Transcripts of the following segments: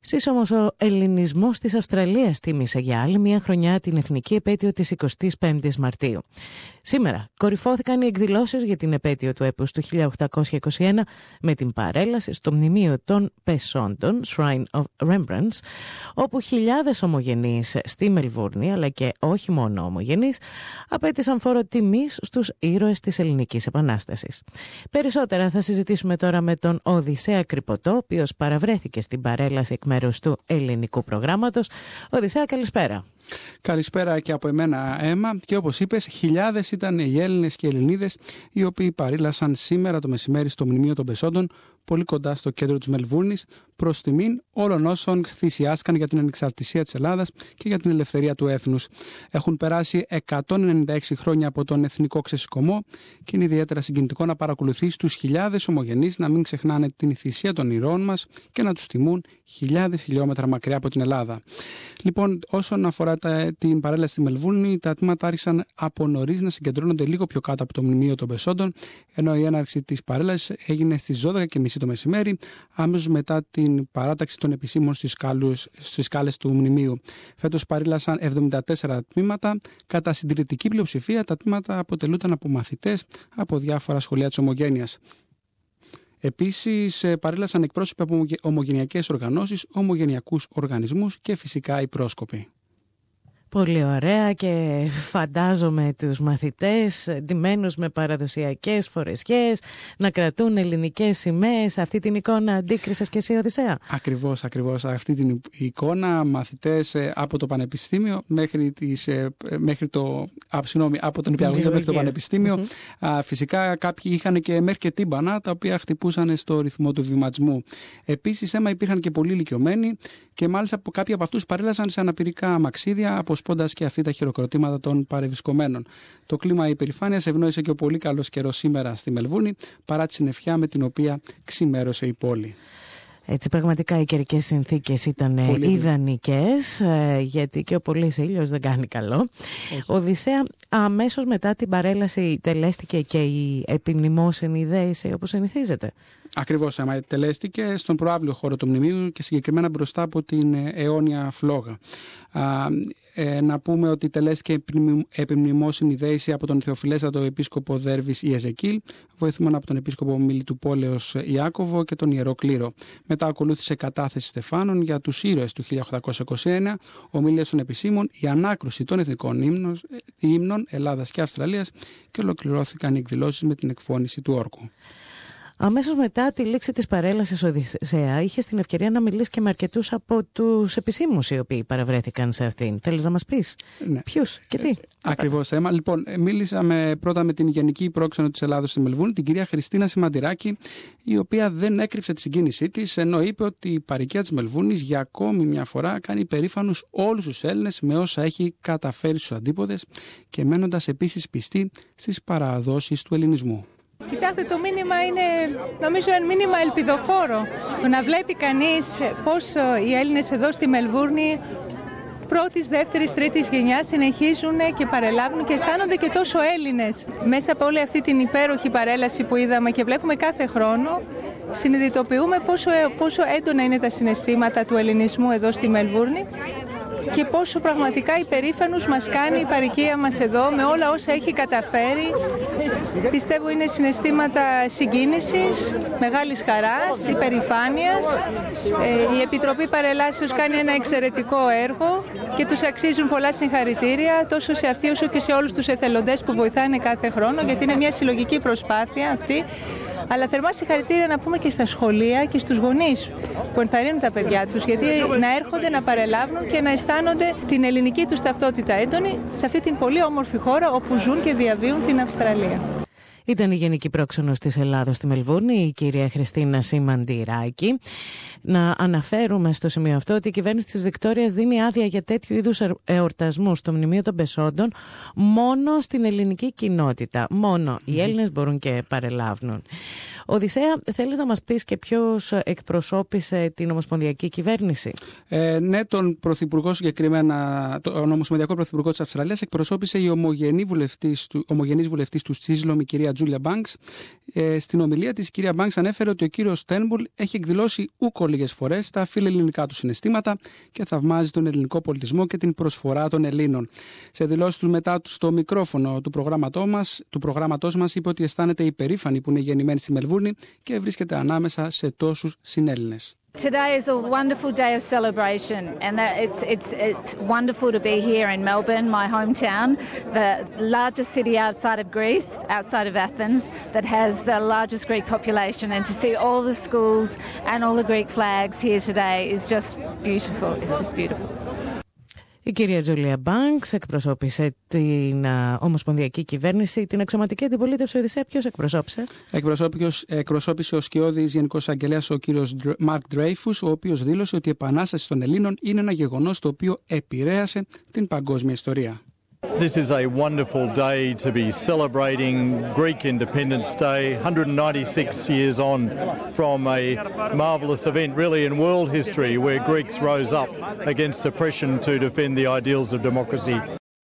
Σεις όμως ο ελληνισμός της Αυστραλίας τίμησε για άλλη μια χρονιά την εθνική επέτειο της 25ης Μαρτίου. Σήμερα κορυφώθηκαν οι εκδηλώσεις για την επέτειο του έπους του 1821 με την παρέλαση στο μνημείο των Πεσόντων, Shrine of Remembrance, όπου χιλιάδες ομογενείς στη Μελβούρνη, αλλά και όχι μόνο ομογενείς, απέτησαν φόρο τιμής στους ήρωες της Ελληνικής Επανάστασης. Περισσότερα θα συζητήσουμε τώρα με τον Οδυσσέα Κρυποτό, ο οποίος παραβρέθηκε στην παρέλαση εκ μέρους του ελληνικού προγράμματος. Οδυσσέα, καλησπέρα. Καλησπέρα και από εμένα, Έμα. Και όπως είπες, χιλιάδες ήταν οι Έλληνες και οι Ελληνίδες οι οποίοι παρήλασαν σήμερα το μεσημέρι στο μνημείο των Πεσόντων, πολύ κοντά στο κέντρο της Μελβούρνης, προς τιμήν όλων όσων θυσιάστηκαν για την ανεξαρτησία της Ελλάδας και για την ελευθερία του έθνους. Έχουν περάσει 196 χρόνια από τον εθνικό ξεσηκωμό και είναι ιδιαίτερα συγκινητικό να παρακολουθείς τους χιλιάδες ομογενείς να μην ξεχνάνε την θυσία των ηρώων μας και να τους τιμούν χιλιάδες χιλιόμετρα μακριά από την Ελλάδα. Λοιπόν, όσον αφορά την παρέλαση στη Μελβούρνη, τα τμήματα άρχισαν από νωρίς να συγκεντρώνονται λίγο πιο κάτω από το μνημείο των Πεσόντων, ενώ η έναρξη της παρέλασης έγινε στις 12:30 το μεσημέρι, αμέσως μετά την παράταξη των επισήμων στις σκάλες του μνημείου. Φέτος παρήλασαν 74 τμήματα. Κατά συντηρητική πλειοψηφία, τα τμήματα αποτελούνταν από μαθητές από διάφορα σχολεία της ομογένειας. Επίσης, παρήλασαν εκπρόσωποι από ομογενειακές οργανώσεις, ομογενειακούς οργανισμούς και φυσικά οι πρόσκοποι. Πολύ ωραία, και φαντάζομαι τους μαθητές ντυμένους με παραδοσιακές φορεσιές να κρατούν ελληνικές σημαίες. Αυτή την εικόνα αντίκρισες και εσύ, Οδυσσέα? Ακριβώς. Αυτή την εικόνα, μαθητές από το Πανεπιστήμιο από τον Νηπιαγωγείο μέχρι το Πανεπιστήμιο. Φυσικά κάποιοι είχαν και μέχρι και τύμπανα, τα οποία χτυπούσαν στο ρυθμό του βηματισμού. Επίσης, υπήρχαν και πολλοί ηλικιωμένοι και μάλιστα κάποιοι από αυτούς παρέλασαν σε αναπηρικά αμαξίδια, αποσπώντας και αυτοί τα χειροκροτήματα των παρευρισκομένων. Το κλίμα υπερηφάνειας ευνόησε και ο πολύ καλός καιρός σήμερα στη Μελβούρνη, παρά τη συννεφιά με την οποία ξημέρωσε η πόλη. Έτσι, πραγματικά οι καιρικές συνθήκες ήταν ιδανικές, γιατί και ο πολύς ήλιος δεν κάνει καλό. Οδυσσέα, αμέσως μετά την παρέλαση τελέστηκε και η επιμνημόσυνη δέηση, όπως συνηθίζεται. Ακριβώς, τελέστηκε στον προαύλιο χώρο του μνημείου και συγκεκριμένα μπροστά από την αιώνια φλόγα. Να πούμε ότι τελέστηκε επιμνημόσυνη δέηση από τον Θεοφιλέστατο επίσκοπο Δέρβης Ιεζεκίλ, βοηθούμενο από τον επίσκοπο Μιλιτουπόλεως Ιάκωβο και τον Ιερό Κλήρο. Μετά ακολούθησε κατάθεση στεφάνων για τους ήρωες του 1821, ομιλίες των επισήμων, η ανάκρουση των εθνικών ύμνων Ελλάδας και Αυστραλίας και ολοκληρώθηκαν οι εκδηλώσεις με την εκφώνηση του όρκου. Αμέσως μετά τη λήξη της παρέλασης, Οδυσσέα, είχες την ευκαιρία να μιλήσεις και με αρκετούς από τους επισήμους οι οποίοι παραβρέθηκαν σε αυτήν. Θέλεις να μας πεις ποιους και τι? Ακριβώς, Έμα. Λοιπόν, μίλησα πρώτα με την Γενική Πρόξενο της Ελλάδος στη Μελβούρνη, την κυρία Χριστίνα Σιμαντηράκη, η οποία δεν έκρυψε τη συγκίνησή της, ενώ είπε ότι η παροικία της Μελβούρνης για ακόμη μια φορά κάνει υπερήφανους όλους τους Έλληνες με όσα έχει καταφέρει στους αντίποδες και μένοντας επίσης πιστή στις παραδόσεις του ελληνισμού. Κοιτάξτε, το μήνυμα είναι, νομίζω, ένα μήνυμα ελπιδοφόρο. Το να βλέπει κανείς πώς οι Έλληνες εδώ στη Μελβούρνη πρώτης, δεύτερης, τρίτης γενιάς συνεχίζουν και παρελάβουν και αισθάνονται και τόσο Έλληνες. Μέσα από όλη αυτή την υπέροχη παρέλαση που είδαμε και βλέπουμε κάθε χρόνο, συνειδητοποιούμε πόσο έντονα είναι τα συναισθήματα του ελληνισμού εδώ στη Μελβούρνη και πόσο πραγματικά υπερήφανους μας κάνει η παροικία μας εδώ με όλα όσα έχει καταφέρει. Πιστεύω είναι συναισθήματα συγκίνησης, μεγάλης χαράς, υπερηφάνειας. Η Επιτροπή Παρελάσεως κάνει ένα εξαιρετικό έργο και τους αξίζουν πολλά συγχαρητήρια τόσο σε αυτοί όσο και σε όλους τους εθελοντές που βοηθάνε κάθε χρόνο, γιατί είναι μια συλλογική προσπάθεια αυτή. Αλλά θερμά συγχαρητήρια να πούμε και στα σχολεία και στους γονείς που ενθαρρύνουν τα παιδιά τους, γιατί να έρχονται να παρελάβουν και να αισθάνονται την ελληνική τους ταυτότητα έντονη σε αυτή την πολύ όμορφη χώρα όπου ζουν και διαβίουν, την Αυστραλία. Ήταν η Γενική Πρόξενος της Ελλάδος στη Μελβούρνη, η κυρία Χριστίνα Σιμαντηράκη. Να αναφέρουμε στο σημείο αυτό ότι η κυβέρνηση της Βικτόριας δίνει άδεια για τέτοιου είδους εορτασμούς στο Μνημείο των Πεσόντων μόνο στην ελληνική κοινότητα. Μόνο οι Έλληνες μπορούν και παρελάβουν. Οδυσσέα, θέλεις να μας πεις και ποιος εκπροσώπησε την Ομοσπονδιακή Κυβέρνηση? Ναι, τον Πρωθυπουργό συγκεκριμένα, τον Ομοσπονδιακό Πρωθυπουργό της Αυστραλίας εκπροσώπησε η ομογενής βουλευτής του Σίζλομ, η κυρία Τζούλια Μπάνκς. Στην ομιλία της, η κυρία Μπάνκς ανέφερε ότι ο κύριος Τέρνμπουλ έχει εκδηλώσει ούκο λίγες φορές τα φιλελληνικά του συναισθήματα και θαυμάζει τον ελληνικό πολιτισμό και την προσφορά των Ελλήνων. Σε δηλώσεις του μετά στο μικρόφωνο του προγράμματός μας είπε ότι αισθάνεται υπερήφανη που είναι γεννημένη στη Μελβούρνη και βρίσκεται ανάμεσα σε τόσους συνέλληνες. Today is a wonderful day of celebration, and it's wonderful to be here in Melbourne, my hometown, the largest city outside of Greece, outside of Athens, that has the largest Greek population, and to see all the schools and all the Greek flags here today is just beautiful. It's just beautiful. Η κυρία Τζούλια Μπάνκς εκπροσώπησε την Ομοσπονδιακή Κυβέρνηση. Την αξιωματική αντιπολίτευση, Οδυσσέα, ποιος εκπροσώπησε? Εκπροσώπησε ο σκιώδης Γενικός Αγγελέας, ο κύριος Μαρκ Ντρέιφους, ο οποίος δήλωσε ότι η Επανάσταση των Ελλήνων είναι ένα γεγονός το οποίο επηρέασε την παγκόσμια ιστορία. This is a wonderful day to be celebrating Greek Independence Day, 196 years on from a marvellous event really in world history where Greeks rose up against oppression to defend the ideals of democracy.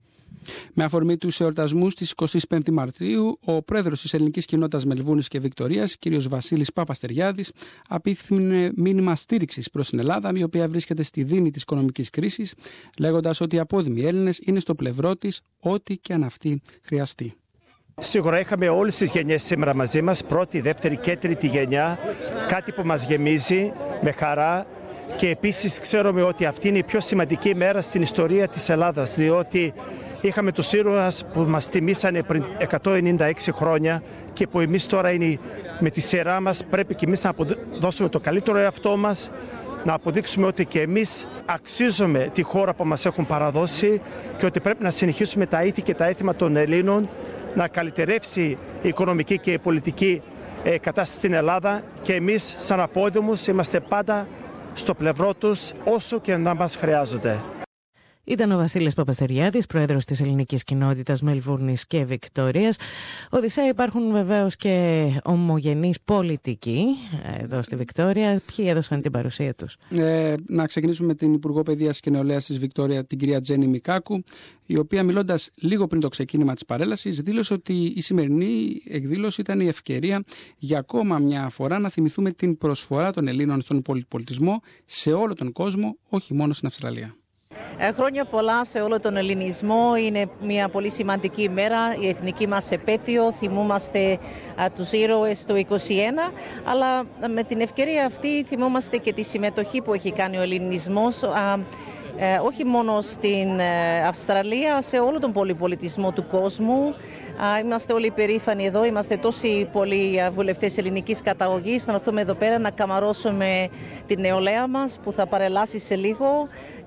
Με αφορμή τους εορτασμούς της 25η Μαρτίου, ο πρόεδρος της ελληνικής κοινότητας Μελβούρνης και Βικτωρίας, κ. Βασίλης Παπαστεριάδης, απίθυνε μήνυμα στήριξης προς την Ελλάδα, η οποία βρίσκεται στη δίνη της οικονομικής κρίσης, λέγοντας ότι οι απόδημοι Έλληνες είναι στο πλευρό της, ό,τι και αν αυτή χρειαστεί. Σίγουρα είχαμε όλες τις γενιές σήμερα μαζί μας, πρώτη, δεύτερη και τρίτη γενιά, κάτι που μας γεμίζει με χαρά. Και επίσης ξέρουμε ότι αυτή είναι η πιο σημαντική μέρα στην ιστορία της Ελλάδας, διότι είχαμε τους ήρωες που μας τιμήσανε πριν 196 χρόνια και που εμείς τώρα είναι με τη σειρά μας πρέπει και εμείς να δώσουμε το καλύτερο εαυτό μας, να αποδείξουμε ότι και εμείς αξίζουμε τη χώρα που μας έχουν παραδώσει και ότι πρέπει να συνεχίσουμε τα ήθη και τα έθιμα των Ελλήνων, να καλυτερεύσει η οικονομική και η πολιτική κατάσταση στην Ελλάδα και εμείς σαν απόδημους είμαστε πάντα στο πλευρό τους όσο και να μας χρειάζονται. Ήταν ο Βασίλης Παπαστεριάδης, πρόεδρος της ελληνικής κοινότητας Μελβούρνης και Βικτωρίας. Οδυσσέα, υπάρχουν βεβαίως και ομογενείς πολιτικοί εδώ στη Βικτώρια. Ποιοι έδωσαν την παρουσία τους? Να ξεκινήσουμε με την Υπουργό Παιδείας και Νεολαίας της Βικτώρια, την κυρία Τζέννη Μικάκου, η οποία μιλώντας λίγο πριν το ξεκίνημα της παρέλασης δήλωσε ότι η σημερινή εκδήλωση ήταν η ευκαιρία για ακόμα μια φορά να θυμηθούμε την προσφορά των Ελλήνων στον πολυπολιτισμό σε όλο τον κόσμο, όχι μόνο στην Αυστραλία. Χρόνια πολλά σε όλο τον ελληνισμό. Είναι μια πολύ σημαντική ημέρα, η εθνική μας επέτειο. Θυμούμαστε τους ήρωες το 2021, αλλά με την ευκαιρία αυτή θυμόμαστε και τη συμμετοχή που έχει κάνει ο ελληνισμός, όχι μόνο στην Αυστραλία, σε όλο τον πολυπολιτισμό του κόσμου. Είμαστε όλοι περήφανοι εδώ, είμαστε τόσοι πολλοί βουλευτές ελληνικής καταγωγής. Να έρθουμε εδώ πέρα να καμαρώσουμε την νεολαία μας που θα παρελάσει σε λίγο.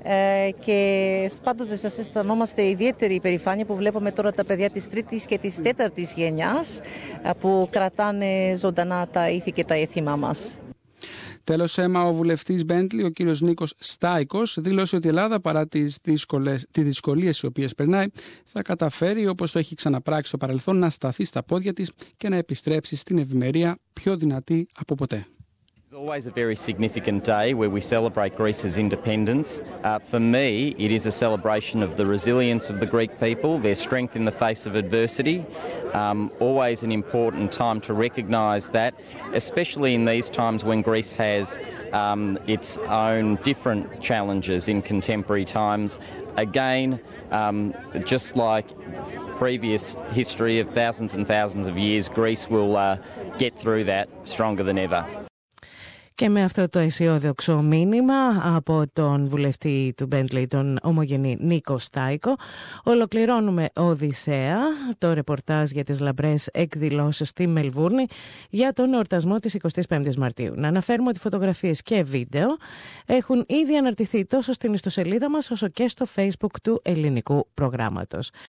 Και πάντοτε σας αισθανόμαστε ιδιαίτερη υπερηφάνεια που βλέπουμε τώρα τα παιδιά της τρίτης και της τέταρτης γενιάς που κρατάνε ζωντανά τα ήθη και τα έθιμα μας. Τέλος, ο βουλευτής Μπέντλι, ο κύριος Νίκος Στάικος, δήλωσε ότι η Ελλάδα, παρά τις δυσκολίες οι οποίες περνάει, θα καταφέρει, όπως το έχει ξαναπράξει στο παρελθόν, να σταθεί στα πόδια της και να επιστρέψει στην ευημερία πιο δυνατή από ποτέ. It's always a very significant day where we celebrate Greece's independence. For me, it is a celebration of the resilience of the Greek people, their strength in the face of adversity. Always an important time to recognise that, especially in these times when Greece has its own different challenges in contemporary times. Again, just like previous history of thousands and thousands of years, Greece will get through that stronger than ever. Και με αυτό το αισιόδοξο μήνυμα από τον βουλευτή του Μπέντλεϊ, τον ομογενή Νίκο Στάικο, ολοκληρώνουμε Οδυσσέα, το ρεπορτάζ για τις λαμπρές εκδηλώσεις στη Μελβούρνη για τον εορτασμό της 25ης Μαρτίου. Να αναφέρουμε ότι φωτογραφίες και βίντεο έχουν ήδη αναρτηθεί τόσο στην ιστοσελίδα μας όσο και στο Facebook του ελληνικού προγράμματος.